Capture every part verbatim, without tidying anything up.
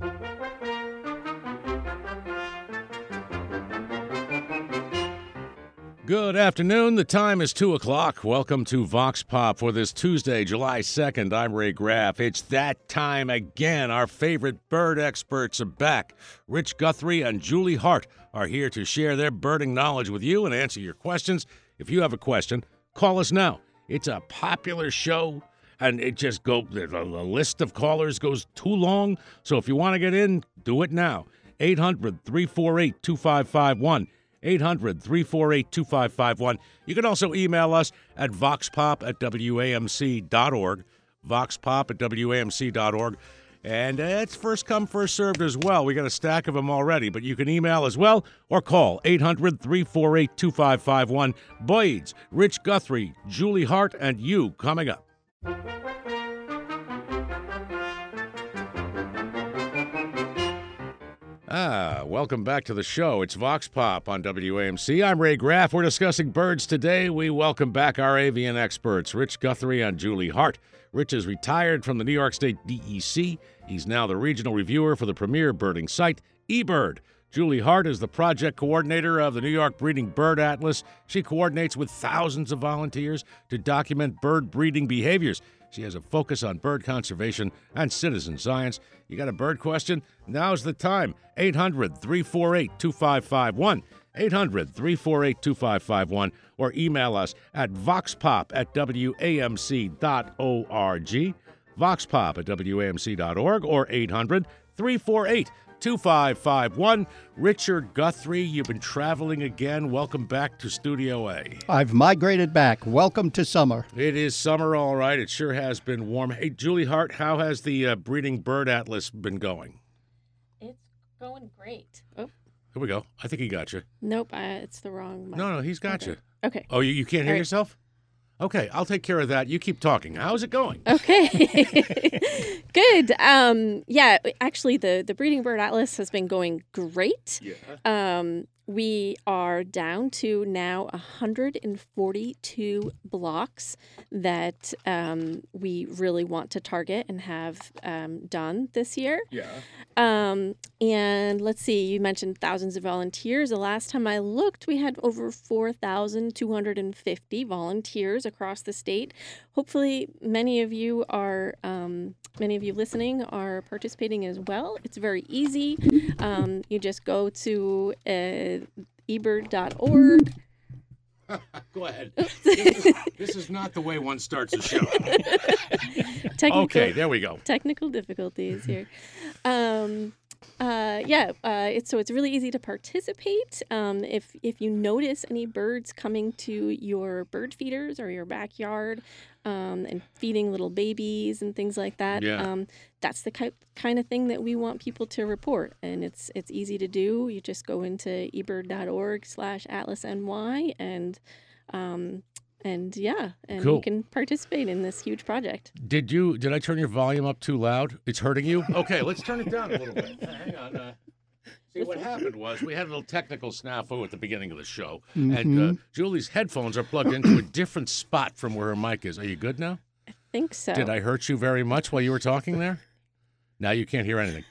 Good afternoon. The time is two o'clock. Welcome to Vox Pop for this Tuesday, July second. I'm Ray Graff. It's that time again. Our favorite bird experts are back. Rich Guthrie and Julie Hart are here to share their birding knowledge with you and answer your questions. If you have a question, call us now. It's a popular show, and it just go the, the list of callers goes too long. So if you want to get in, do it now. eight hundred, three four eight, two five five one. eight hundred, three four eight, two five five one. You can also email us at voxpop at W A M C dot org, voxpop at W A M C dot org. And uh, it's first come, first served as well. We got a stack of them already, but you can email as well or call eight hundred, three four eight, two five five one. Boyds, Rich Guthrie, Julie Hart, and you coming up. Ah, welcome back to the show. It's Vox Pop on W A M C. I'm Ray Graff. We're discussing birds today. We welcome back our avian experts, Rich Guthrie and Julie Hart. Rich is retired from the New York State D E C. He's now the regional reviewer for the premier birding site, eBird. Julie Hart is the project coordinator of the New York Breeding Bird Atlas. She coordinates with thousands of volunteers to document bird breeding behaviors. She has a focus on bird conservation and citizen science. You got a bird question? Now's the time. eight hundred, three four eight, two five five one. eight hundred, three four eight, two five five one. Or email us at voxpop at W A M C dot org. Voxpop at W A M C dot org or eight hundred, three four eight, two five five one. Richard Guthrie, you've been traveling again. Welcome back to Studio A. I've migrated back. Welcome to summer. It is summer, all right. It sure has been warm. Hey, Julie Hart, how has the uh, Breeding Bird Atlas been going? It's going great. Oh. Here we go. I think he got you. Nope, uh, it's the wrong mic. No, no, he's got okay. you. Okay. Oh, you, you can't hear All right. yourself? Okay, I'll take care of that. You keep talking. How's it going? Okay. Good. Um, yeah, actually, the, the Breeding Bird Atlas has been going great. Yeah. Um, we are down to now one hundred forty-two blocks that um, we really want to target and have um, done this year. Yeah. Um, and let's see, you mentioned thousands of volunteers. The last time I looked, we had over four thousand two hundred fifty volunteers across the state. Hopefully, many of you are, um, many of you listening are participating as well. It's very easy. Um, you just go to uh, e bird dot org. Go ahead. This is, this is not the way one starts a show. Technical, Okay, there we go. Technical difficulties here. Um, uh, yeah, uh, it's, so it's really easy to participate. Um, if if you notice any birds coming to your bird feeders or your backyard um, and feeding little babies and things like that, Yeah. um, that's the ki- kind of thing that we want people to report. And it's it's easy to do. You just go into e bird dot org slash atlas N Y and um, and yeah, and Cool. you can participate in this huge project. Did you? Did I turn your volume up too loud? It's hurting you? Okay, let's turn it down a little bit. Hang on. Uh, see, what happened was we had a little technical snafu at the beginning of the show, and uh, Julie's headphones are plugged into a different spot from where her mic is. Are you good now? I think so. Did I hurt you very much while you were talking there? Now you can't hear anything.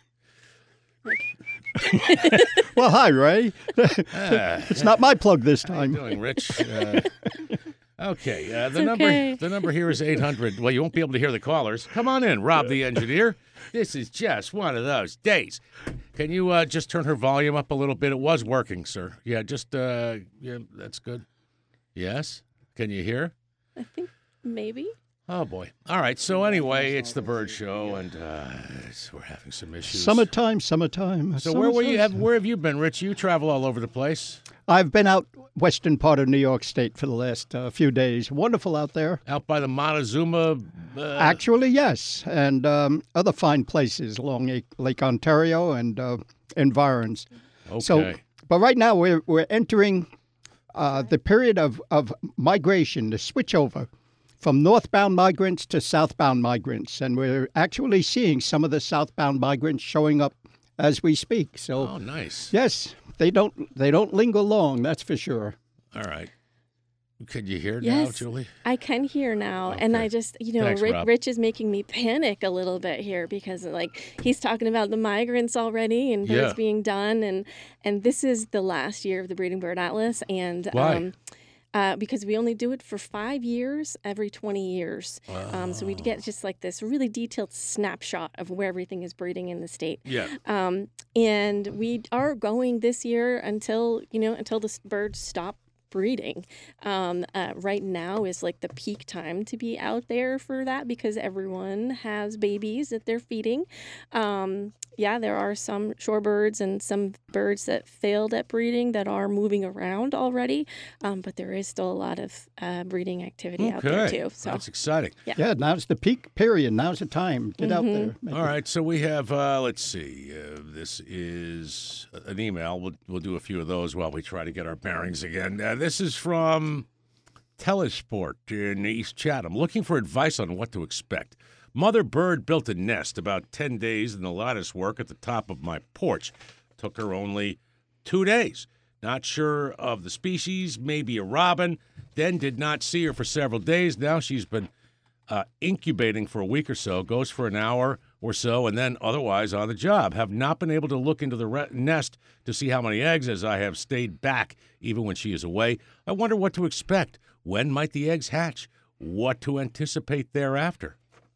Well, hi, Ray. Ah, It's not my plug this how you time. doing, Rich? Uh, okay, uh, the It's number okay. the number here is eight hundred. Well, you won't be able to hear the callers. Come on in, Rob the engineer. This is just one of those days. Can you uh, just turn her volume up a little bit? It was working, sir. Yeah, just uh, yeah, that's good. Yes. Can you hear? I think maybe. Oh boy. All right. So anyway, it's the Bird Show, and uh, it's- we're having some issues. Summertime, summertime. So where were you? Have, where have you been, Rich? You travel all over the place. I've been out western part of New York State for the last uh, few days. Wonderful out there. Out by the Montezuma. Uh, Actually, yes, and um, other fine places along Lake, Lake Ontario and uh, environs. okay. So, but right now we're we're entering uh, the period of, of migration, the switchover from northbound migrants to southbound migrants, and we're actually seeing some of the southbound migrants showing up as we speak. So, oh, nice. yes, they don't they don't linger long, that's for sure. All right. Can you hear now, Yes. Julie? I can hear now, and Okay. I just, you know, Thanks, Rich, Rob. Rich is making me panic a little bit here because, like, he's talking about the migrants already and birds Yeah. being done, and and this is the last year of the Breeding Bird Atlas, and Why? um, uh, because we only do it for five years every twenty years, um, so we get just like this really detailed snapshot of where everything is breeding in the state. Yeah. Um, and we are going this year until, you know, until the s- birds stop breeding. Um, uh, right now is like the peak time to be out there for that because everyone has babies that they're feeding. Um, yeah, there are some shorebirds and some birds that failed at breeding that are moving around already, um, but there is still a lot of uh, breeding activity out there Okay. too. So That's exciting. Yeah, now's the peak period. Now's the time. Get out there. Make All it- right, so we have, uh, let's see, uh, this is an email. We'll, we'll do a few of those while we try to get our bearings again. Uh, this is from Telesport in East Chatham, looking for advice on what to expect. Mother bird built a nest about ten days in the lattice work at the top of my porch. Took her only two days. Not sure of the species, maybe a robin. Then did not see her for several days. Now she's been uh, incubating for a week or so, goes for an hour or so, and then otherwise on the job. Have not been able to look into the re- nest to see how many eggs, as I have stayed back even when she is away. I wonder what to expect. When might the eggs hatch? What to anticipate thereafter?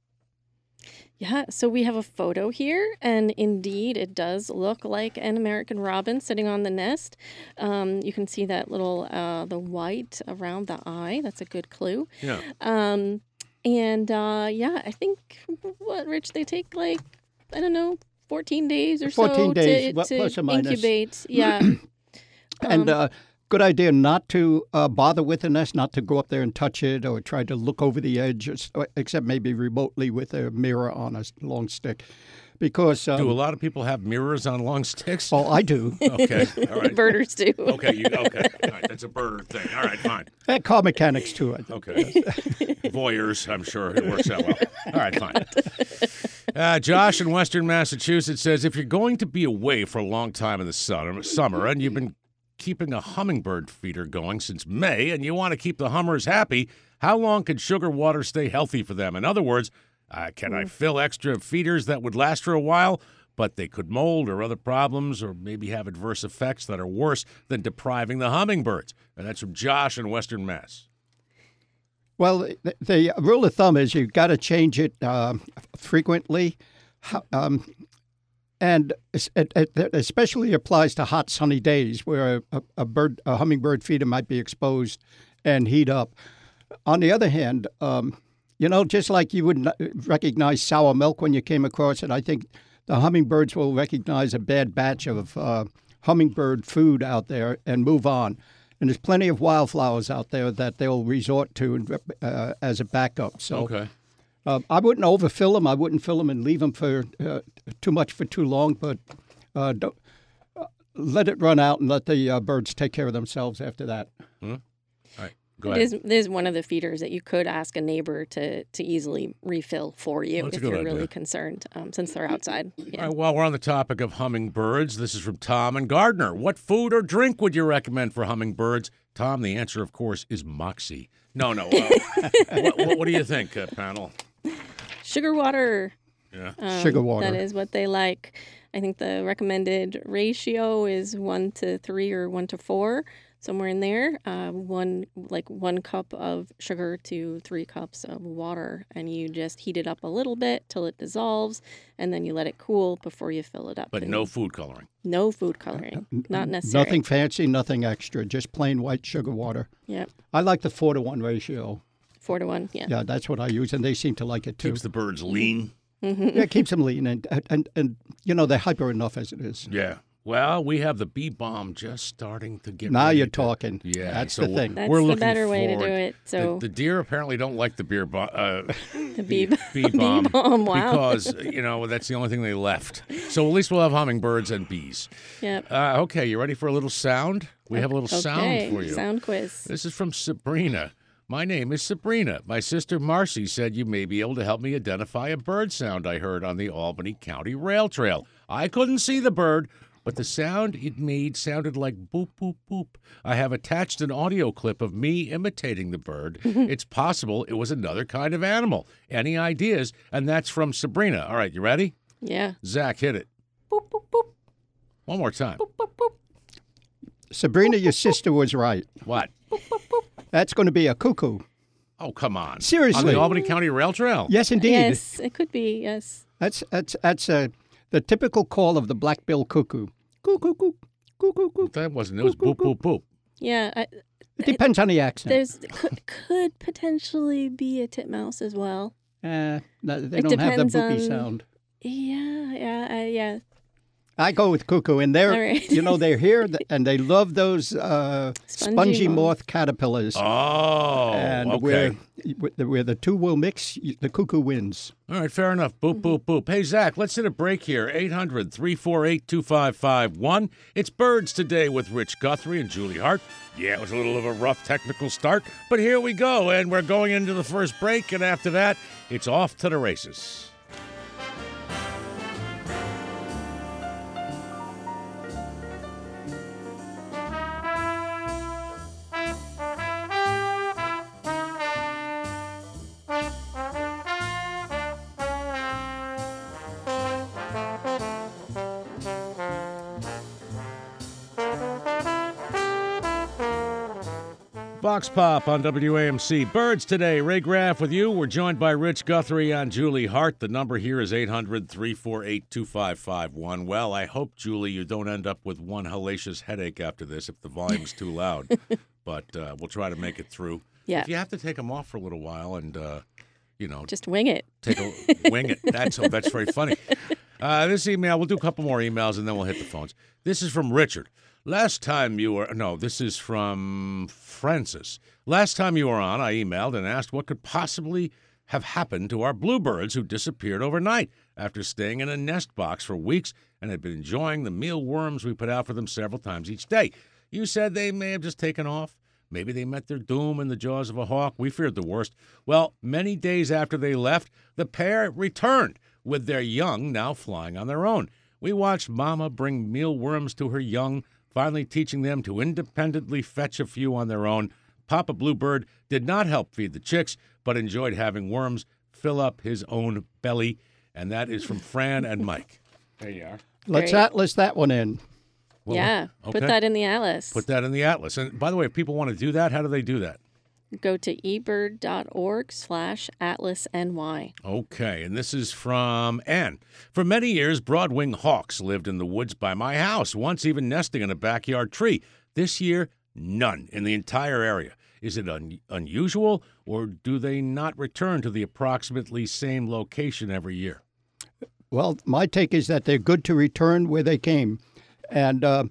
Yeah, so we have a photo here, and indeed it does look like an American robin sitting on the nest. Um, you can see that little, uh, the white around the eye. That's a good clue. Yeah. Um, and uh, yeah, I think, what, Rich, they take like, I don't know, fourteen days or so fourteen days, to, well, to plus or minus. incubate. Yeah. And Um, uh, good idea not to uh, bother with the nest, not to go up there and touch it or try to look over the edge, or s- or- except maybe remotely with a mirror on a s- long stick. Because, um, Do a lot of people have mirrors on long sticks? well, I do. Okay. All right. birders do. Okay. You, okay. All right. That's a bird thing. All right. Fine. And car mechanics, too, I think. Okay. Voyeurs, I'm sure it works out well. All right, fine. Uh, Josh in Western Massachusetts says, if you're going to be away for a long time in the summer, summer and you've been keeping a hummingbird feeder going since May and you want to keep the hummers happy, how long can sugar water stay healthy for them? In other words, uh, can I fill extra feeders that would last for a while, but they could mold or other problems or maybe have adverse effects that are worse than depriving the hummingbirds? And that's from Josh in Western Mass. Well, the, the rule of thumb is you've got to change it uh, frequently. Ho- Um, and es- it, it it especially applies to hot, sunny days where a, a bird, a hummingbird feeder might be exposed and heat up. On the other hand, um, you know, just like you would not recognize sour milk when you came across it, I think the hummingbirds will recognize a bad batch of uh, hummingbird food out there and move on. And there's plenty of wildflowers out there that they'll resort to uh, as a backup. So Okay. uh, I wouldn't overfill them. I wouldn't fill them and leave them for uh, too much for too long. But uh, don't, uh, let it run out and let the uh, birds take care of themselves after that. All right. Go It ahead. is, there's one of the feeders that you could ask a neighbor to, to easily refill for you That's a if good you're idea. really concerned, um, since they're outside. All Yeah. right, while we're on the topic of hummingbirds, this is from Tom and Gardner. What food or drink would you recommend for hummingbirds? Tom, the answer, of course, is Moxie. No, no. Uh, what, what, what do you think, uh, panel? Sugar water. Yeah. um, Sugar water. That is what they like. I think the recommended ratio is one to three or one to four, somewhere in there. Uh, one like one cup of sugar to three cups of water, and you just heat it up a little bit till it dissolves, and then you let it cool before you fill it up. But And no food coloring. no food coloring, not necessary. Nothing fancy, nothing extra, just plain white sugar water. Yep, I like the four to one ratio. four to one. Yeah. Yeah, that's what I use, and they seem to like it too. Keeps the birds lean. Yeah, it keeps them lean, and, and and you know they're hyper enough as it is. Yeah. Well, we have the bee balm just starting to get Now ready you're to- talking. Yeah. That's so the we're- thing. That's we're the looking better way to do forward. it. So The, the deer apparently don't like the beer bo- uh, the bee, bee balm, balm, wow. because, you know, that's the only thing they left. So at least we'll have hummingbirds and bees. Yep. Uh, okay, you ready for a little sound? We have a little sound Okay, for you. sound quiz. This is from Sabrina. My name is Sabrina. My sister Marcy said you may be able to help me identify a bird sound I heard on the Albany County Rail Trail. I couldn't see the bird. but the sound it made sounded like boop, boop, boop. I have attached an audio clip of me imitating the bird. It's possible it was another kind of animal. Any ideas? And that's from Sabrina. All right, you ready? Yeah. Zach, hit it. Boop, boop, boop. One more time. Boop, boop, boop. Sabrina, your sister was right. What? That's going to be a cuckoo. Oh, come on. Seriously. On the Albany County Rail Trail? Yes, indeed. Yes, it could be, yes. That's that's that's uh, the typical call of the black-billed cuckoo. Cuckoo, cuckoo, cuckoo, cuckoo. That wasn't. It was boop, boop, boop. Yeah. I, It depends on the accent. There's could, could potentially be a titmouse as well. Uh, no, they It don't have the depends boopy on- sound. Yeah, yeah, uh, yeah. I go with cuckoo, and they're All right. you know they're here, th- and they love those uh, Spongy spongy moth. moth caterpillars. Oh, and okay. where, where the two will mix, the cuckoo wins. All right, fair enough. Boop, boop, boop. Hey, Zach, let's hit a break here. eight hundred, three four eight, two five five one. It's Birds Today with Rich Guthrie and Julie Hart. Yeah, it was a little of a rough technical start, but here we go, and we're going into the first break, and after that, it's off to the races. Vox Pop on W A M C. Birds Today. Ray Graff with you. We're joined by Rich Guthrie and Julie Hart. The number here is eight hundred, three four eight, two five five one. Well, I hope, Julie, you don't end up with one hellacious headache after this if the volume's too loud. But uh, we'll try to make it through. Yeah. If you have to take them off for a little while and, uh, you know, Just wing it. take a wing it. That's oh, that's very funny. Uh, this email, we'll do a couple more emails and then we'll hit the phones. This is from Richard. Last time you were, no, this is from Francis. Last time you were on, I emailed and asked what could possibly have happened to our bluebirds who disappeared overnight after staying in a nest box for weeks and had been enjoying the mealworms we put out for them several times each day. You said they may have just taken off. Maybe they met their doom in the jaws of a hawk. We feared the worst. Well, many days after they left, the pair returned with their young now flying on their own. We watched Mama bring mealworms to her young, finally teaching them to independently fetch a few on their own. Papa Bluebird did not help feed the chicks, but enjoyed having worms fill up his own belly. And that is from Fran and Mike. There you are. Let's Great. atlas that one in. Well, yeah. okay. Put that in the atlas. Put that in the atlas. And by the way, if people want to do that, how do they do that? Go to ebird.org slash atlas ny. Okay, and this is from Ann. For many years, broad-winged hawks lived in the woods by my house, once even nesting in a backyard tree. This year, none in the entire area. Is it un- unusual, or do they not return to the approximately same location every year? Well, my take is that they're good to return where they came. And uh,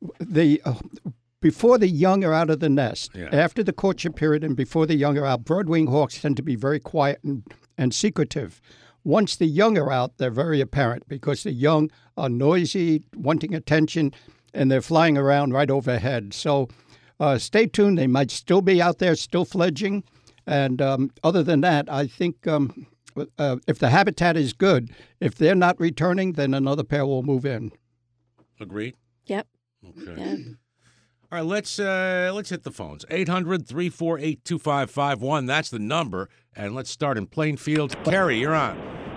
the uh, before the young are out of the nest, Yeah. after the courtship period and before the young are out, broad-winged hawks tend to be very quiet and, and secretive. Once the young are out, they're very apparent because the young are noisy, wanting attention, and they're flying around right overhead. So uh, stay tuned. They might still be out there, still fledging. And um, other than that, I think um, uh, if the habitat is good, if they're not returning, then another pair will move in. Agreed? Yep. Okay. Yeah. All right, let's uh, let's hit the phones. eight hundred, three four eight, two five five one. That's the number. And let's start in Plainfield. Kerry, you're on.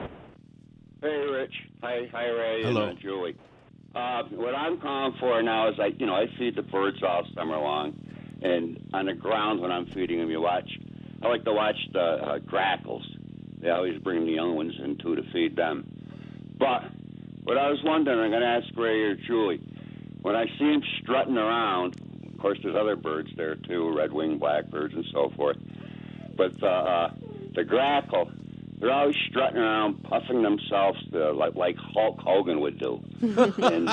Hey, Rich. Hi, hi, Ray Hello. and uh, Julie. Uh, what I'm calling for now is, I, you know, I feed the birds all summer long, and on the ground when I'm feeding them, you watch. I like to watch the uh, grackles. They always bring the young ones in too to feed them. But what I was wondering, I'm going to ask Ray or Julie. When I see them strutting around, of course, there's other birds there too, red-winged blackbirds and so forth. But uh, uh, the grackle, they're always strutting around, puffing themselves to, like like Hulk Hogan would do. and,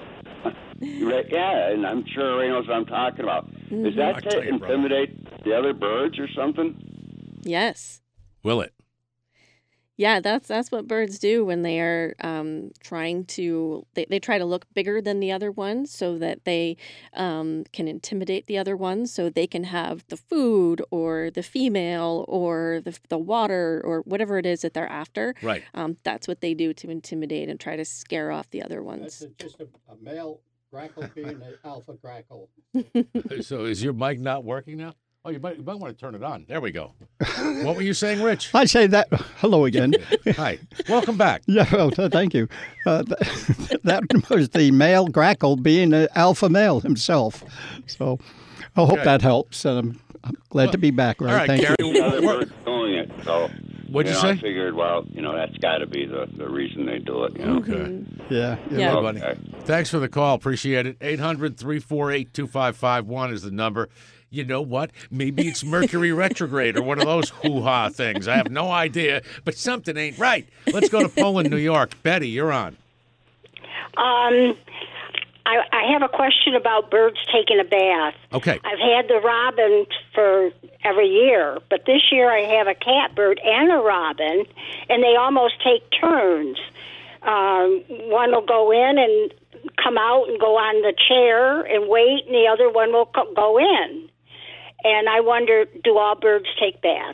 yeah, and I'm sure Ray knows what I'm talking about. Mm-hmm. Is that I'll to tell you, brother. intimidate the other birds or something? Yes. Will it? Yeah, that's that's what birds do when they are um, trying to. They, they try to look bigger than the other ones so that they um, can intimidate the other ones, so they can have the food or the female or the the water or whatever it is that they're after. Right. Um, that's what they do to intimidate and try to scare off the other ones. That's just a, a male grackle being an alpha grackle. So is your mic not working now? Oh, you might, you might want to turn it on. There we go. What were you saying, Rich? I say that. Hello again. Hi. Welcome back. Yeah, well, th- thank you. Uh, th- that was the male grackle being an alpha male himself. So I hope Okay. that helps. And I'm, I'm glad Well, to be back, Ray. all right, Thank Gary. you. The other birds doing it, so What'd you know, say? I figured, well, you know, that's got to be the, the reason they do it. You know? Okay. Yeah. you're Yeah. right. Buddy. Okay. Thanks for the call. Appreciate it. eight hundred, three four eight, two five five one is the number. You know what? Maybe it's Mercury retrograde or one of those hoo-ha things. I have no idea, but something ain't right. Let's go to Poland, New York. Betty, you're on. Um, I, I have a question about birds taking a bath. Okay. I've had the robin for every year, but this year I have a catbird and a robin, and they almost take turns. Um, one will go in and come out and go on the chair and wait, and the other one will co- go in. And I wonder, do all birds take baths?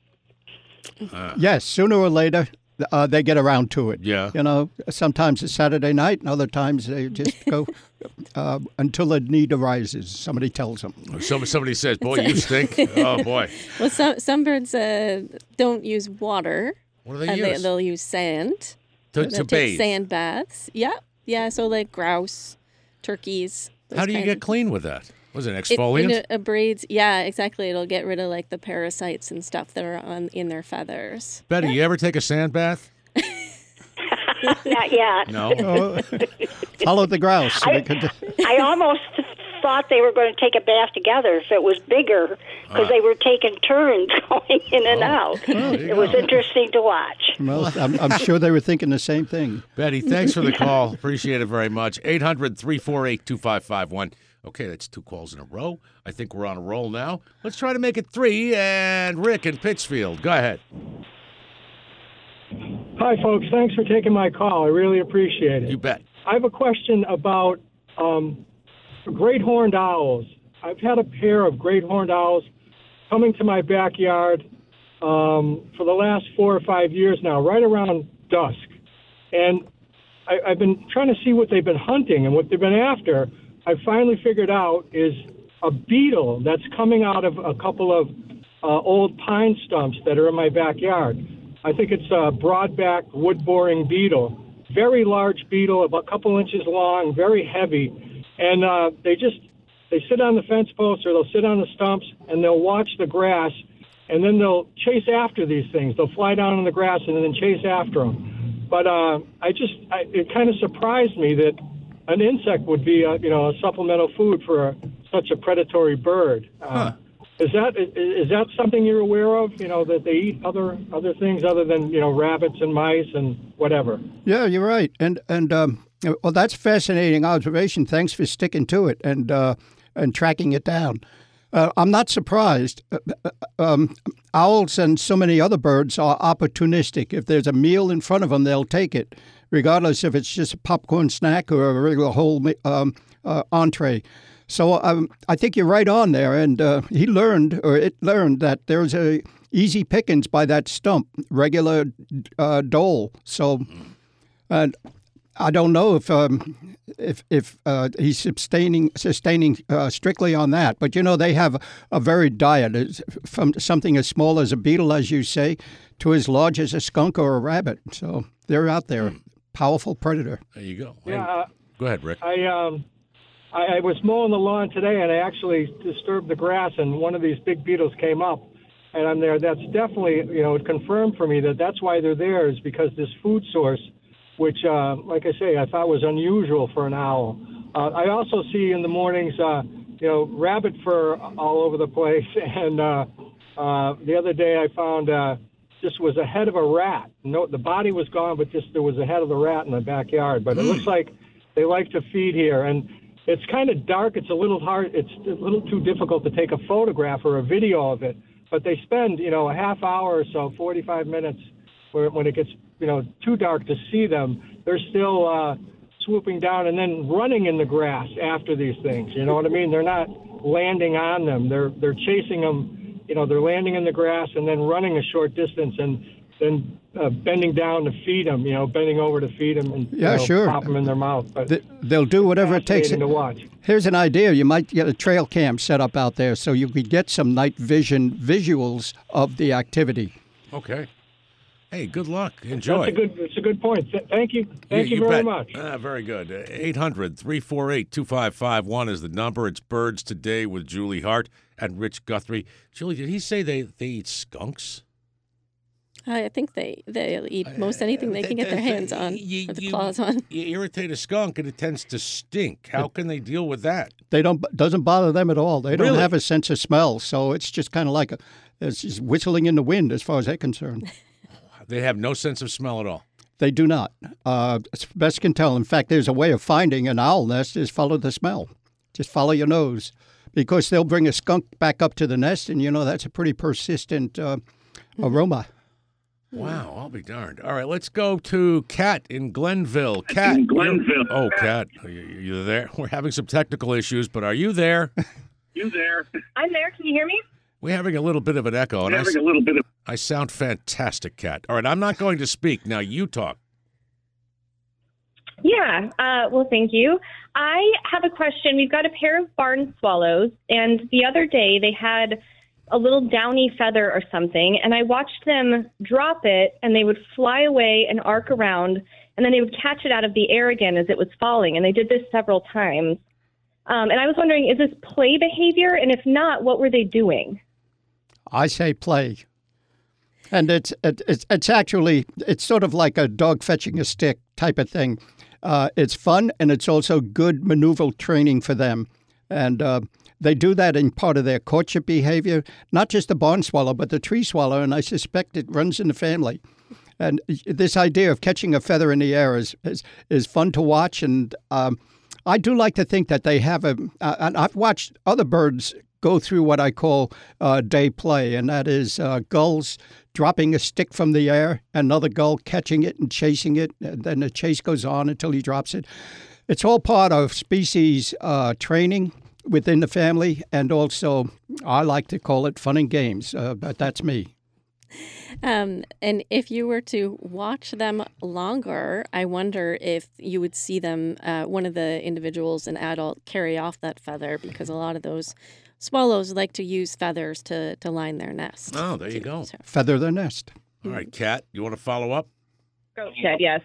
Yes, sooner or later, uh, they get around to it. Yeah. You know, sometimes it's Saturday night, and other times they just go uh, until the need arises. Somebody tells them. Some, somebody says, boy, you stink. Oh, boy. Well, some some birds uh, don't use water. What do they Uh, they, use? they'll use sand. To, They'll to take bathe. sand baths. Yeah, yeah. So like grouse, turkeys. those How do you kinds get of- clean with that? Was it It, exfoliant? it abrades. Yeah, exactly. It'll get rid of like the parasites and stuff that are on in their feathers. Betty, you ever take a sand bath? Not yet. No. Oh, follow the grouse. So they could, I almost thought they were going to take a bath together if it was bigger, because they were taking turns going in and out. there you It was go. interesting to watch. well, I'm, I'm sure they were thinking the same thing. Betty, thanks for the call. Appreciate it very much. eight hundred, three four eight, two five five one. Okay, that's two calls in a row. I think we're on a roll now. Let's try to make it three. And Rick in Pittsfield, go ahead. Hi, folks. Thanks for taking my call. I really appreciate You it. bet. I have a question about um, great horned owls. I've had a pair of great horned owls coming to my backyard um, for the last four or five years now, right around dusk. And I, I've been trying to see what they've been hunting and what they've been after. I finally figured out is a beetle that's coming out of a couple of uh, old pine stumps that are in my backyard. I think it's a broadback wood-boring beetle. Very large beetle, about a couple inches long, very heavy. And uh, they just, they sit on the fence posts or they'll sit on the stumps and they'll watch the grass, and then they'll chase after these things. They'll fly down on the grass and then chase after them. But uh, I just, I, it kind of surprised me that an insect would be, a, you know, a supplemental food for a, such a predatory bird. Uh, Huh. Is that is, is that something you're aware of? You know, that they eat other other things other than, you know, rabbits and mice and whatever. Yeah, you're right. And and um, well, that's a fascinating observation. Thanks for sticking to it and uh, and tracking it down. Uh, I'm not surprised. Uh, um, owls and so many other birds are opportunistic. If there's a meal in front of them, they'll take it, regardless if it's just a popcorn snack or a regular whole um, uh, entree. So um, I think you're right on there. And uh, he learned, or it learned, that there's a easy pickings by that stump, regular uh, dole. So, and I don't know if um, if if uh, he's sustaining sustaining uh, strictly on that. But you know, they have a varied diet, it's from something as small as a beetle, as you say, to as large as a skunk or a rabbit. So they're out there, powerful predator. There you go. Yeah, uh, Go ahead, Rick. I um, I, I was mowing the lawn today, and I actually disturbed the grass, and one of these big beetles came up, and I'm there. That's definitely, you know, it confirmed for me that that's why they're there, is because this food source, which, uh, like I say, I thought was unusual for an owl. Uh, I also see in the mornings, uh, you know, rabbit fur all over the place, and uh, uh, the other day I found uh, just was a head of a rat. No, the body was gone, but just there was a head of the rat in the backyard. But it looks like they like to feed here, and it's kind of dark. It's a little hard. It's a little too difficult to take a photograph or a video of it. But they spend, you know, a half hour or so, forty-five minutes, where, when it gets, you know, too dark to see them, they're still uh, swooping down and then running in the grass after these things. You know what I mean? They're not landing on them. They're they're chasing them. You know, they're landing in the grass and then running a short distance and then uh, bending down to feed them. You know, bending over to feed them and Yeah, you know, sure. pop them in their mouth. But Th- They'll do whatever it takes. fascinating to watch. Here's an idea. You might get a trail cam set up out there so you could get some night vision visuals of the activity. Okay. Hey, good luck. Enjoy. That's a good. It's a good point. Th- Thank you. Thank you, you, very bet. much. Ah, very good. eight hundred, three four eight, two five five one is the number. It's Birds Today with Julie Hart and Rich Guthrie. Julie, did he say they, they eat skunks? I think they they eat most anything they can get their hands on You, or the you- claws on. you irritate a skunk and it tends to stink. How can they deal with that? They don't doesn't bother them at all. They don't Really? have a sense of smell, so it's just kind of like a it's just whistling in the wind as far as they're concerned. They have no sense of smell at all. They do not. Uh, as best can tell. In fact, there's a way of finding an owl nest is follow the smell. Just follow your nose, because they'll bring a skunk back up to the nest, and you know that's a pretty persistent uh, aroma. Wow, I'll be darned. All right, let's go to Kat in Glenville. Kat. In Glenville. Oh, Kat, are you, you there? We're having some technical issues, but are you there? You there? I'm there. Can you hear me? We're having a little bit of an echo, and I, Having a little bit of. I sound fantastic, Kat. All right, I'm not going to speak. Now you talk. Yeah. Uh, well, thank you. I have a question. We've got a pair of barn swallows, and the other day they had a little downy feather or something, and I watched them drop it, and they would fly away and arc around, and then they would catch it out of the air again as it was falling, and they did this several times. Um, and I was wondering, is this play behavior? And if not, what were they doing? I say play. And it's it, it's it's actually it's sort of like a dog fetching a stick type of thing. Uh, it's fun, and it's also good maneuver training for them. And uh, they do that in part of their courtship behavior, not just the barn swallow, but the tree swallow, and I suspect it runs in the family. And this idea of catching a feather in the air is is, is fun to watch, and um, I do like to think that they have a. Uh, and I've watched other birds go through what I call uh, day play, and that is uh, gulls dropping a stick from the air, another gull catching it and chasing it, and then the chase goes on until he drops it. It's all part of species uh, training within the family, and also I like to call it fun and games, uh, but that's me. Um, and if you were to watch them longer, I wonder if you would see them, uh, one of the individuals, an adult, carry off that feather, because a lot of those swallows like to use feathers to, to line their nest. Oh, there you too. go. So- Feather their nest. All right, Kat, you want to follow up? Goat shed, yes.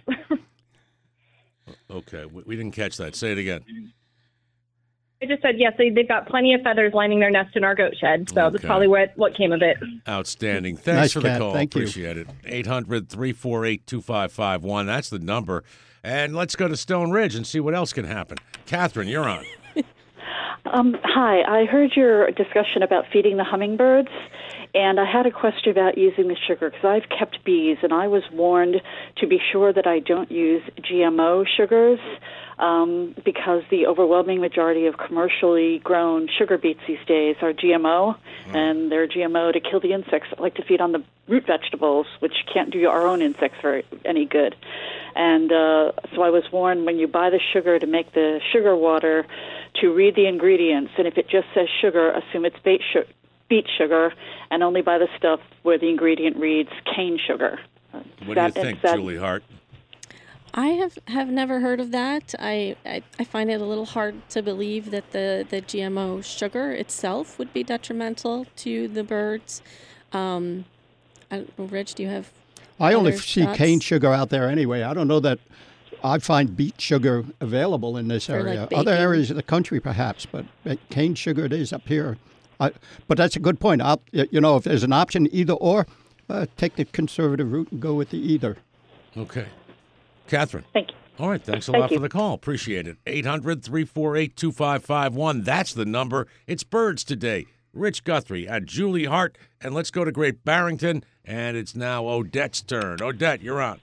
Okay, we, we didn't catch that. Say it again. I just said, yes, they, they've got plenty of feathers lining their nest in our goat shed, so that's Okay. probably what, what came of it. Outstanding. Thanks Nice, for the Kat. call. Thank you. Appreciate it. eight hundred, three four eight, two five five one. That's the number. And let's go to Stone Ridge and see what else can happen. Catherine, you're on. Um, hi, I heard your discussion about feeding the hummingbirds, and I had a question about using the sugar, because I've kept bees, and I was warned to be sure that I don't use G M O sugars, um, because the overwhelming majority of commercially grown sugar beets these days are G M O, and they're G M O to kill the insects that like to feed on the root vegetables, which can't do our own insects very, any good. And uh, so I was warned, when you buy the sugar to make the sugar water, to read the ingredients, and if it just says sugar, assume it's beet, su- beet sugar, and only buy the stuff where the ingredient reads cane sugar. Uh, What do you that- think, that- Julie Hart? I have, have never heard of that. I, I, I find it a little hard to believe that the, the G M O sugar itself would be detrimental to the birds. Um, I don't know, Rich, do you have I only other see thoughts? cane sugar out there anyway. I don't know that I find beet sugar available in this For, like, area. Other baking. areas of the country, perhaps, but uh, cane sugar it is up here. I, but that's a good point. I'll, you know, if there's an option, either or, uh, take the conservative route and go with the either. Okay. Catherine. Thank you. All right, thanks a Thank lot you. for the call. Appreciate it. eight hundred, three four eight, two five five one. That's the number. It's Birds Today. Rich Guthrie and Julie Hart. And let's go to Great Barrington. And it's now Odette's turn. Odette, you're on.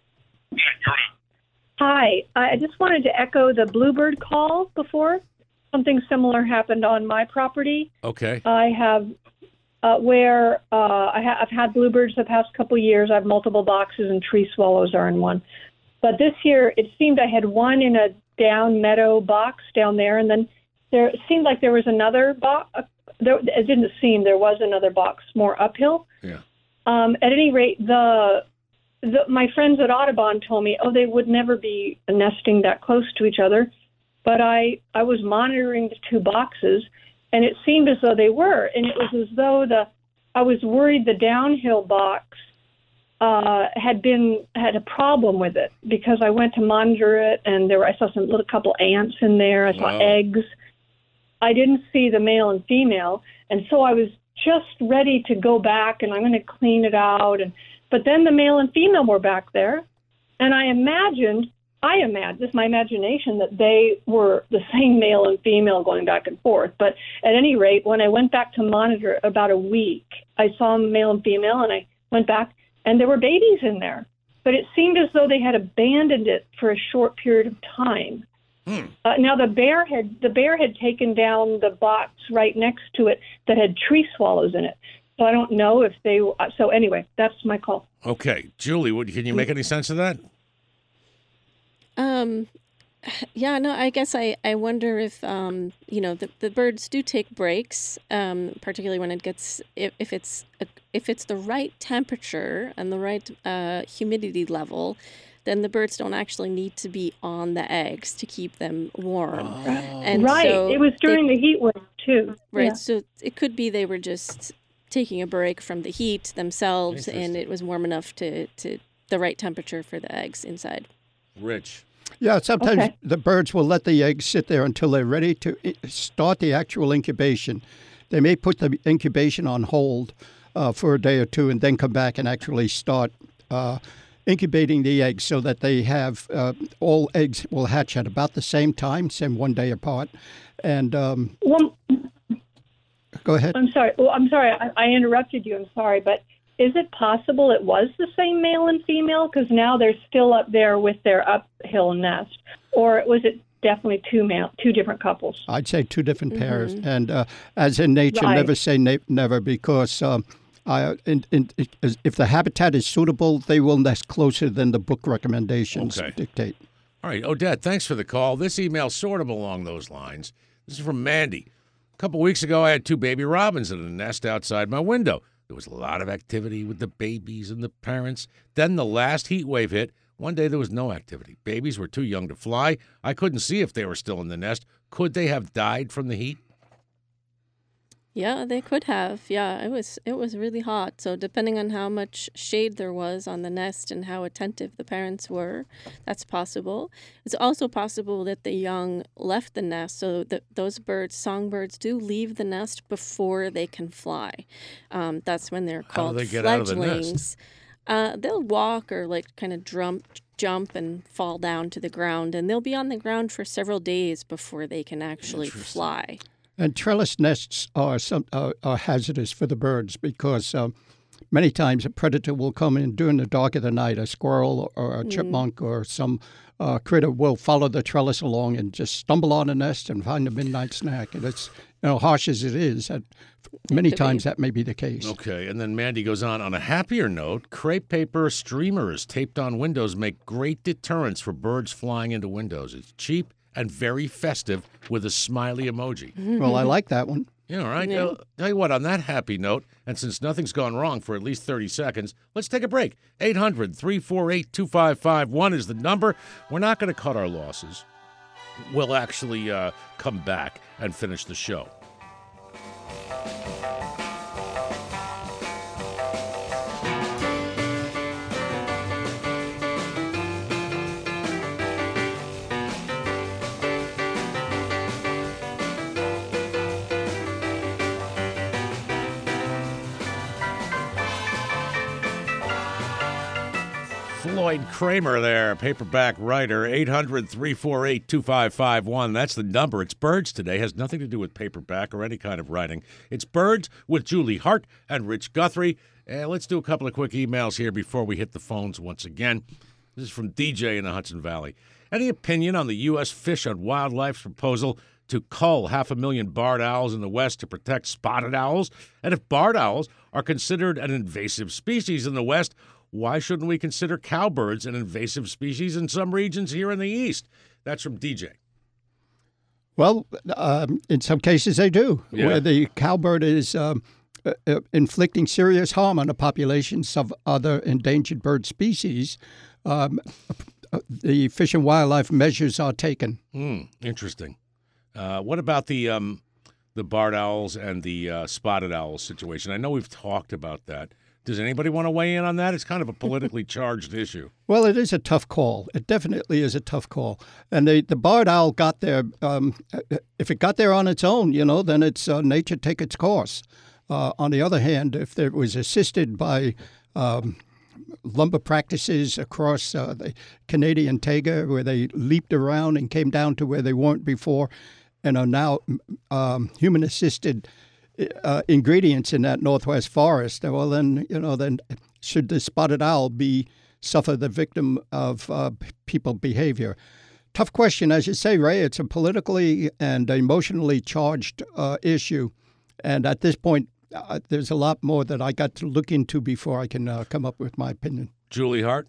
Hi. I just wanted to echo the bluebird call before. Something similar happened on my property. Okay. I have uh, where uh, I ha- I've had bluebirds the past couple of years. I have multiple boxes, and tree swallows are in one. But this year, it seemed I had one in a down meadow box down there, and then there it seemed like there was another box. There, it didn't seem there was another box more uphill. Yeah. Um, at any rate, the, the my friends at Audubon told me, oh, they would never be nesting that close to each other. But I, I was monitoring the two boxes, and it seemed as though they were. And it was as though the I was worried the downhill box uh, had been had a problem with it, because I went to monitor it, and there were, I saw some little couple ants in there. I saw Wow. eggs. I didn't see the male and female, and so I was just ready to go back, and I'm going to clean it out. And but then the male and female were back there, and I imagined. I imagined, this is my imagination, that they were the same male and female going back and forth. But at any rate, when I went back to monitor about a week, I saw male and female, and I went back, and there were babies in there. But it seemed as though they had abandoned it for a short period of time. Hmm. Uh, now the bear had the bear had taken down the box right next to it that had tree swallows in it. So I don't know if they. Uh, so anyway, that's my call. Okay, Julie, what, can you make any sense of that? Um, yeah, no, I guess I, I wonder if, um, you know, the, the birds do take breaks, um, particularly when it gets, if, if it's, a, if it's the right temperature and the right, uh, humidity level, then the birds don't actually need to be on the eggs to keep them warm. Oh. And right. so it was during they, the heat wave too. right. Yeah. So it could be they were just taking a break from the heat themselves, and it was warm enough to, to the right temperature for the eggs inside. Rich. Yeah, sometimes Okay. the birds will let the eggs sit there until they're ready to i- start the actual incubation. They may put the incubation on hold uh, for a day or two and then come back and actually start uh, incubating the eggs, so that they have uh, all eggs will hatch at about the same time, same one day apart. And um, Well, go ahead. I'm sorry. Well, I'm sorry. I, I interrupted you. I'm sorry, but is it possible it was the same male and female? Because now they're still up there with their uphill nest, or was it definitely two male, two different couples? I'd say two different pairs. And uh, as in nature, Right. never say na- never, because um, I, in, in, if the habitat is suitable, they will nest closer than the book recommendations Okay. dictate. All right, Odette, thanks for the call. This email sort of along those lines. This is from Mandy. A couple weeks ago, I had two baby robins in a nest outside my window. There was a lot of activity with the babies and the parents. Then the last heat wave hit. One day there was no activity. Babies were too young to fly. I couldn't see if they were still in the nest. Could they have died from the heat? Yeah, they could have. Yeah, it was it was really hot. So depending on how much shade there was on the nest and how attentive the parents were, that's possible. It's also possible that the young left the nest. So that those birds, songbirds, do leave the nest before they can fly. Um, that's when they're How do called they get out of the nest? fledglings. Uh, they'll walk or like kind of jump, jump and fall down to the ground, and they'll be on the ground for several days before they can actually fly. And trellis nests are some uh, are hazardous for the birds, because um, many times a predator will come in during the dark of the night. A squirrel or a chipmunk or some uh, critter will follow the trellis along and just stumble on the nest and find a midnight snack. And it's, you know, harsh as it is, that many could be. times that may be the case. Okay, and then Mandy goes on, on a happier note, crepe paper streamers taped on windows make great deterrents for birds flying into windows. It's cheap and very festive with a smiley emoji. Well, I like that one. Yeah, all right. Yeah. Uh, tell you what, on that happy note, and since nothing's gone wrong for at least thirty seconds, let's take a break. eight hundred, three four eight, two five five one is the number. We're not going to cut our losses. We'll actually uh, come back and finish the show. Floyd Kramer there, paperback writer, eight hundred, three four eight, two five five one. That's the number. It's Birds today. Has nothing to do with paperback or any kind of writing. It's Birds with Julie Hart and Rich Guthrie. And let's do a couple of quick emails here before we hit the phones once again. This is from D J in the Hudson Valley. Any opinion on the U S Fish and Wildlife's proposal to cull half a million barred owls in the West to protect spotted owls? And if barred owls are considered an invasive species in the West, why shouldn't we consider cowbirds an invasive species in some regions here in the East? That's from D J. Well, um, in some cases they do, Yeah. where the cowbird is um, uh, uh, inflicting serious harm on the populations of other endangered bird species. Um, uh, the Fish and Wildlife measures are taken. Hmm, interesting. Uh, what about the um, the barred owls and the uh, spotted owls situation? I know we've talked about that. Does anybody want to weigh in on that? It's kind of a politically charged issue. Well, it is a tough call. It definitely is a tough call. And the, the barred owl got there. Um, if it got there on its own, you know, then it's uh, nature take its course. Uh, on the other hand, if it was assisted by um, lumber practices across uh, the Canadian taiga, where they leaped around and came down to where they weren't before, and are now um, human-assisted Uh, ingredients in that northwest forest, well, then, you know, then should the spotted owl be suffer the victim of uh, people behavior? Tough question, as you say, Ray. It's a politically and emotionally charged uh, issue, and at this point, uh, there's a lot more that I got to look into before I can uh, come up with my opinion. Julie Hart?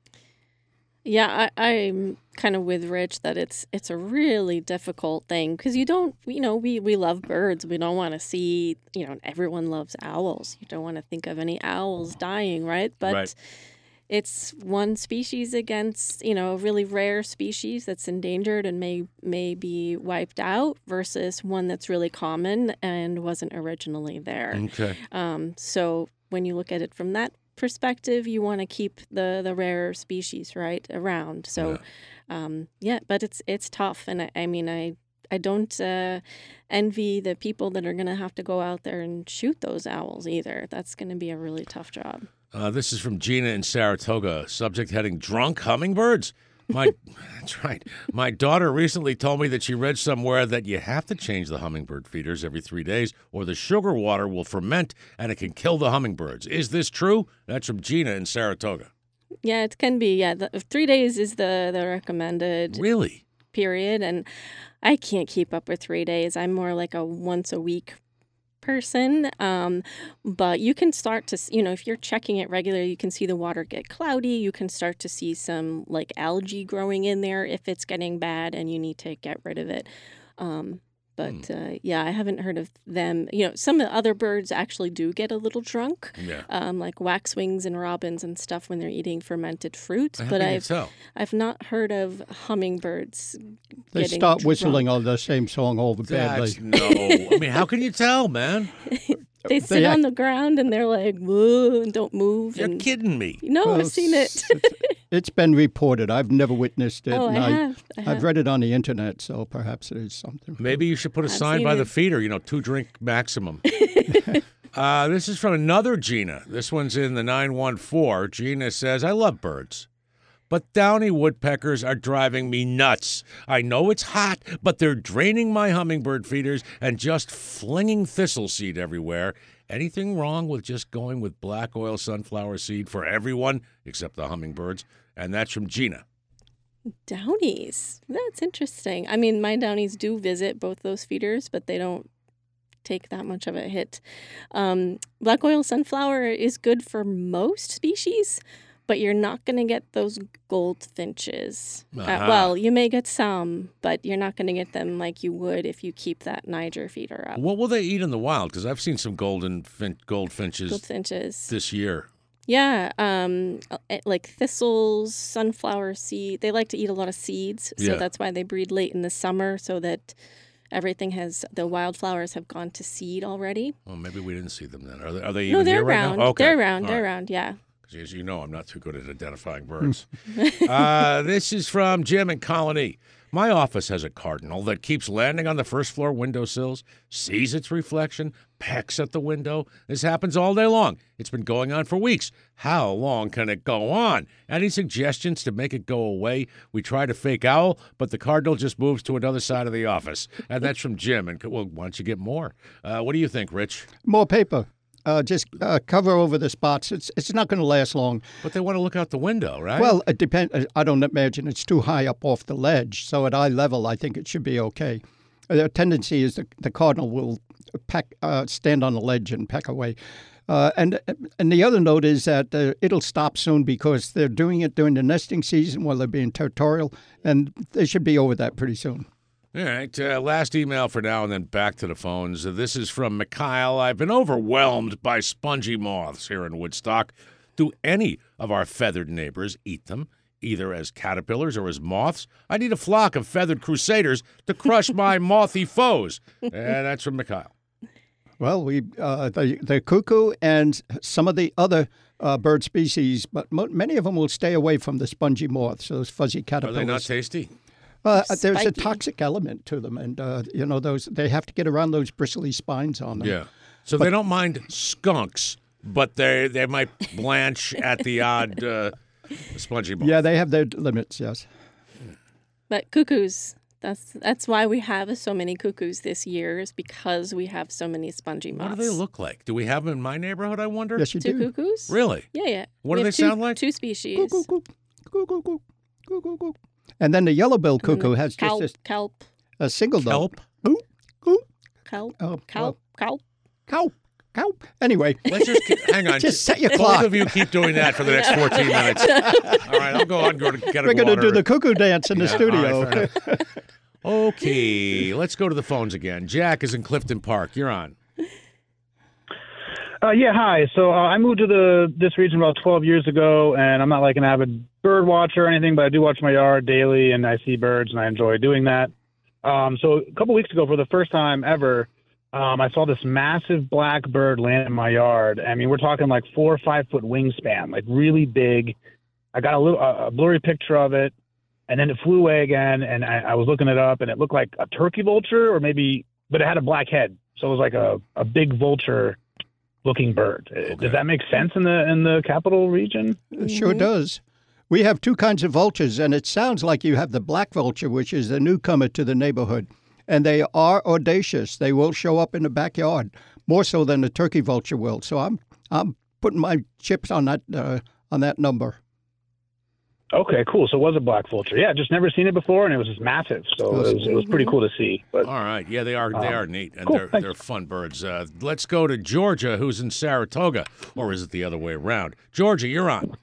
Yeah, I, I'm kind of with Rich that it's it's a really difficult thing because you don't, you know, we, we love birds. We don't want to see, you know, everyone loves owls. You don't want to think of any owls dying, right? But Right. it's one species against, you know, a really rare species that's endangered and may, may be wiped out versus one that's really common and wasn't originally there. Okay. Um, so when you look at it from that perspective, you want to keep the the rarer species right around. So Yeah. um yeah, but it's it's tough, and I, I mean I I don't uh envy the people that are going to have to go out there and shoot those owls either. That's going to be a really tough job. Uh, this is from Gina in Saratoga. Subject heading, drunk hummingbirds? My, that's right. My daughter recently told me that she read somewhere that you have to change the hummingbird feeders every three days or the sugar water will ferment and it can kill the hummingbirds. Is this true? That's from Gina in Saratoga. Yeah, it can be. Yeah, the, three days is the the recommended Really? period, and I can't keep up with three days. I'm more like a once a week person. Um, but you can start to, you know, if you're checking it regularly, you can see the water get cloudy. You can start to see some like algae growing in there if it's getting bad and you need to get rid of it. Um, but uh, yeah, I haven't heard of them. You know, some of the other birds actually do get a little drunk, Yeah. um, like waxwings and robins and stuff when they're eating fermented fruit. How But can you I've tell? I've not heard of hummingbirds. They getting start drunk. whistling all the same song over badly. That's, no. I mean, how can you tell, man? They sit act- on the ground and they're like, whoa, and don't move. You're and kidding me. No, Well, I've seen it. it's- It's been reported. I've never witnessed it. Oh, and I have. I I've have. read it on the internet, so perhaps it is something. Maybe you should put a I've sign seen by the it. feeder, you know, two drink maximum. uh, this is from another Gina. This one's in the nine one four. Gina says, I love birds, but downy woodpeckers are driving me nuts. I know it's hot, but they're draining my hummingbird feeders and just flinging thistle seed everywhere. Anything wrong with just going with black oil sunflower seed for everyone except the hummingbirds? And that's from Gina. Downies. That's interesting. I mean, my downies do visit both those feeders, but they don't take that much of a hit. Um, black oil sunflower is good for most species, but you're not going to get those goldfinches. Uh, Uh-huh. well, you may get some, but you're not going to get them like you would if you keep that Niger feeder up. What will they eat in the wild? Because I've seen some golden fin- goldfinches Goldfinches. this year. Yeah, um, uh, like thistles, sunflower seed. They like to eat a lot of seeds, so Yeah. that's why they breed late in the summer, so that everything has the wildflowers have gone to seed already. Well, maybe we didn't see them then. Are they, are they No, even they're here right around. now? Okay. They're around. All They're right. around. Yeah. 'Cause as you know, I'm not too good at identifying birds. uh, this is from Jim in Colony. My office has a cardinal that keeps landing on the first floor windowsills, sees its reflection, pecks at the window. This happens all day long. It's been going on for weeks. How long can it go on? Any suggestions to make it go away? We tried a fake owl, but the cardinal just moves to another side of the office. And that's from Jim. And well, why don't you get more? Uh, what do you think, Rich? More paper. Uh, just uh, cover over the spots. It's it's not going to last long. But they want to look out the window, right? Well, it depends. I don't imagine it's too high up off the ledge. So at eye level, I think it should be okay. the tendency is the, the cardinal will peck, uh, stand on the ledge and peck away. Uh, and and the other note is that uh, it'll stop soon because they're doing it during the nesting season while they're being territorial, and they should be over that pretty soon. All right, uh, last email for now and then back to the phones. Uh, this is from Mikhail. I've been overwhelmed by spongy moths here in Woodstock. Do any of our feathered neighbors eat them, either as caterpillars or as moths? I need a flock of feathered crusaders to crush my mothy foes. And that's from Mikhail. Well, we uh, the the cuckoo and some of the other uh, bird species, but mo- many of them will stay away from the spongy moths, those fuzzy Are caterpillars. they not tasty? Uh, there's a Spiky. toxic element to them, and uh, you know those they have to get around those bristly spines on them. Yeah. So they don't mind skunks, but they they might blanch at the odd uh, spongy moth. Yeah, they have their limits. Yes. But cuckoos, that's that's why we have so many cuckoos this year, is because we have so many spongy moths. What do they look like? Do we have them in my neighborhood, I wonder? Yes, you Two do. cuckoos? Really? Yeah, yeah. What We do have they two, sound like? Two species. Coo, coo, coo. Coo, coo, coo. Coo, coo, coo. And then the yellow-billed And then cuckoo the has kelp, just kelp, a, a single note. Kelp? Coo, coo, kelp, Oh, kelp, kelp. cow, cow. Anyway, Let's just keep, hang on. just set your Both clock. of you keep doing that for the next fourteen minutes. All right, I'll go on and go to get a We're going water. to do the cuckoo dance in the Yeah, all studio. right, fair enough. Okay, let's go to the phones again. Jack is in Clifton Park. You're on. Uh, yeah, hi. So uh, I moved to the this region about twelve years ago, and I'm not like an avid bird watcher or anything, but I do watch my yard daily, and I see birds, and I enjoy doing that. Um, so a couple weeks ago, for the first time ever, um, I saw this massive black bird land in my yard. I mean, we're talking like four or five foot wingspan, like really big. I got a little a blurry picture of it, and then it flew away again, and I, I was looking it up, and it looked like a turkey vulture, or maybe, but it had a black head, so it was like a, a big vulture looking bird. Uh, Does that make sense in the in the capital region? It sure does. We have two kinds of vultures, and it sounds like you have the black vulture, which is the newcomer to the neighborhood. And they are audacious. They will show up in the backyard, more so than the turkey vulture will. So I'm I'm putting my chips on that uh, on that number. Okay, cool. So it was a black vulture. Yeah, just never seen it before, and it was just massive. So it was, it was pretty cool to see. But All right. Yeah, they are they Um, are neat, and cool, they're thanks. they're fun birds. Uh, let's go to Georgia, who's in Saratoga, or is it the other way around? Georgia, you're on.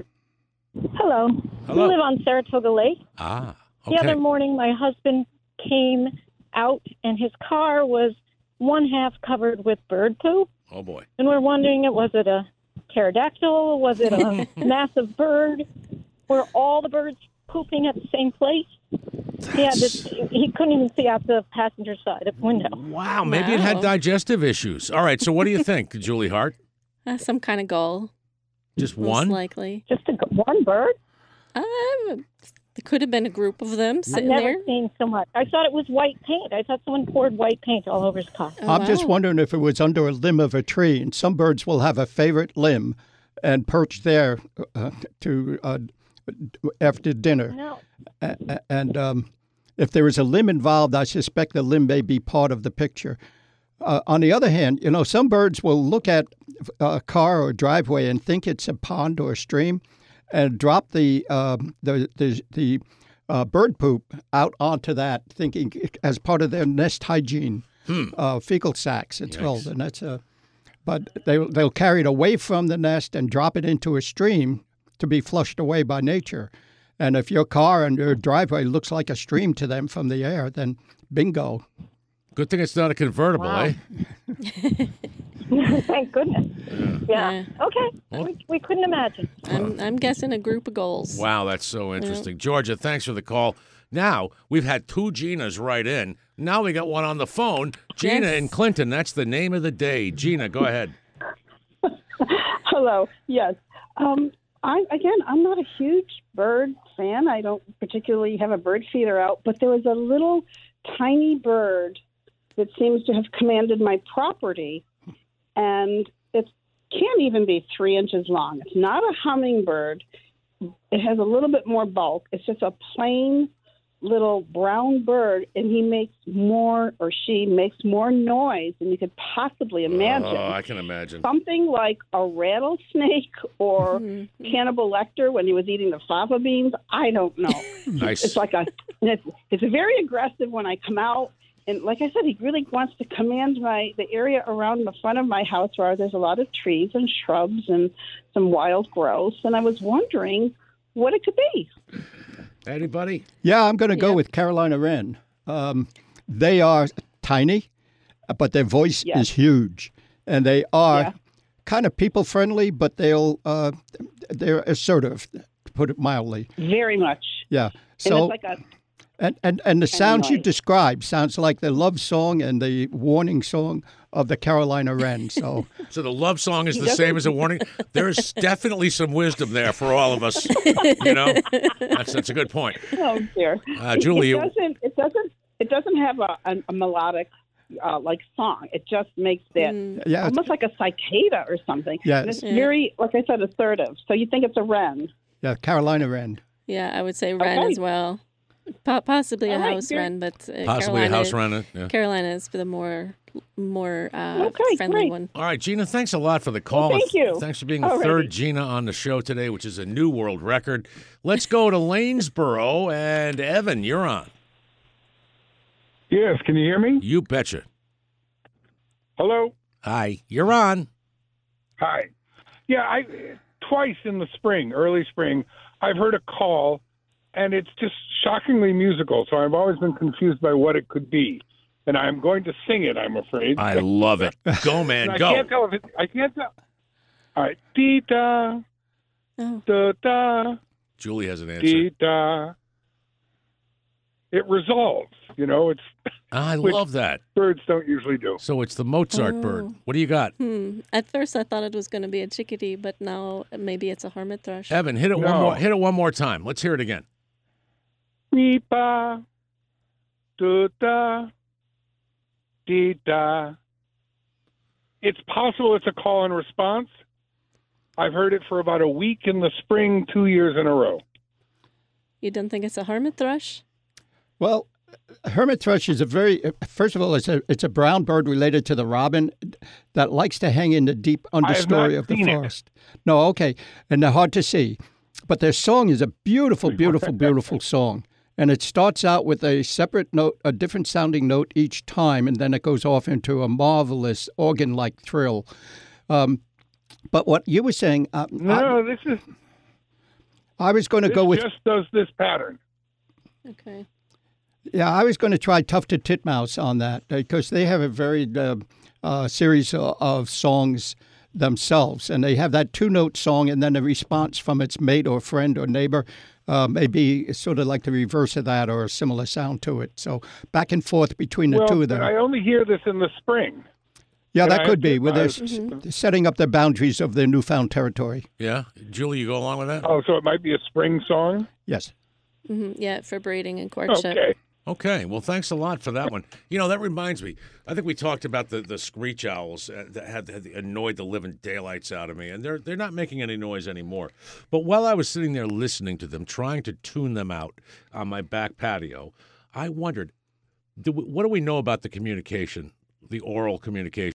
Hello. Hello. We live on Saratoga Lake. Ah, The other okay. morning, my husband came out, and his car was one half covered with bird poop. Oh boy. And we're wondering, was it a pterodactyl? Was it a massive bird? Were all the birds pooping at the same place? Yeah, the, he couldn't even see out the passenger side of the window. Wow, maybe it had Wow. digestive issues. All right, so what do you think, Julie Hart? Uh, some kind of gull, Just most one? likely. Just a, one bird? Um, there could have been a group of them I've sitting never there. seen so much. I thought it was white paint. I thought someone poured white paint all over his car. Oh, I'm just wow. wondering if it was under a limb of a tree. And some birds will have a favorite limb and perch there uh, to uh, after dinner. No. A- a- And um, if there is a limb involved, I suspect the limb may be part of the picture. Uh, on the other hand, you know, some birds will look at a car or driveway and think it's a pond or a stream, and drop the um, the the, the uh, bird poop out onto that, thinking as part of their nest hygiene, uh, fecal sacs. It's Yikes. called, and that's a. But they they'll carry it away from the nest and drop it into a stream to be flushed away by nature. And if your car and your driveway looks like a stream to them from the air, then bingo. Good thing it's not a convertible, Wow. eh? Thank goodness. Yeah. Yeah. Okay. Well- we, we couldn't imagine. I'm, I'm guessing a group of gulls. Wow, that's so interesting. Georgia, thanks for the call. Now, we've had two Ginas right in. Now we got one on the phone. Gina Yes. in Clinton. That's the name of the day. Gina, go ahead. Hello. Yes. Um, I again, I'm not a huge bird fan. I don't particularly have a bird feeder out, but there was a little tiny bird that seems to have commanded my property, and it can't even be three inches long. It's not a hummingbird. It has a little bit more bulk. It's just a plain little brown bird, and he makes more, or she makes more noise than you could possibly imagine. Oh, I can imagine. Something like a rattlesnake or Mm-hmm. Hannibal Lecter when he was eating the fava beans. I don't know. Nice. It's like a, it's, it's very aggressive when I come out. and like I said, he really wants to command my the area around the front of my house where there's a lot of trees and shrubs and some wild growth. And I was wondering what it could be. Anybody? Yeah, I'm going to go yeah. with Carolina wren. Um, they are tiny, but their voice yes. is huge, and they are yeah. kind of people friendly, but they'll uh, they're assertive, to put it mildly. Very much. Yeah. So. And it's like a And, and, and the sounds you describe sounds like the love song and the warning song of the Carolina wren. So, so the love song is the same as a warning. There's definitely some wisdom there for all of us. You know, that's that's a good point. Oh dear, uh, Julie, it, it doesn't it doesn't it doesn't have a, a, a melodic uh, like song. It just makes that mm. yeah, almost like a cicada or something. Yeah, and it's yeah. very, like I said, assertive. So you think it's a wren? Yeah, Carolina wren. Yeah, I would say wren okay. as well. Po- possibly a right, house you're... wren, but uh, possibly Carolina, a house wren. Yeah. Carolina is the more more uh, okay, friendly great. one. All right, Gina, thanks a lot for the call. Well, thank you. Thanks for being the Alrighty. third Gina on the show today, which is a new world record. Let's go to Lanesboro, and Evan, you're on. Yes, can you hear me? You betcha. Hello? Hi, you're on. Hi. Yeah, I twice in the spring, early spring, I've heard a call, and it's just shockingly musical, so I've always been confused by what it could be. And I'm going to sing it, I'm afraid. I love it. Go, man, I go. can't tell if it, I can't tell. All right. Dee-da, Oh. da-da, Julie has an answer. dee-da. It resolves, you know. It's I which love that. birds don't usually do. So it's the Mozart Oh. bird. What do you got? Hmm. At first, I thought it was going to be a chickadee, but now maybe it's a hermit thrush. Evan, hit it one No. more. Hit it one more time. Let's hear it again. Dee-ba, da-da, dee-da. It's possible it's a call and response. I've heard it for about a week in the spring, two years in a row. You don't think it's a hermit thrush? Well, hermit thrush is a very, first of all, it's a it's a brown bird related to the robin that likes to hang in the deep understory of the seen it. forest. No, okay, and they're hard to see, but their song is a beautiful, beautiful, beautiful song, and it starts out with a separate note, a different sounding note each time, and then it goes off into a marvelous organ-like thrill. Um, but what you were saying, uh, No, I, this is I was going to this go with. just does this pattern. Okay. Yeah, I was going to try Tufted Titmouse on that because they have a very uh, uh, series of, of songs themselves, and they have that two-note song and then a response from its mate or friend or neighbor, uh, maybe sort of like the reverse of that or a similar sound to it. So back and forth between the well, two of them. but I only hear this in the spring. Yeah, Can that I could be, answer? where they're I- s- setting up the boundaries of their newfound territory. Yeah, Julie, you go along with that? Oh, so it might be a spring song? Yes. hmm Yeah, for breeding and courtship. Okay. Okay, well, thanks a lot for that one. You know, that reminds me. I think we talked about the, the screech owls uh, that had, had annoyed the living daylights out of me, and they're they're not making any noise anymore. But while I was sitting there listening to them, trying to tune them out on my back patio, I wondered, do we, what do we know about the communication, the oral communication?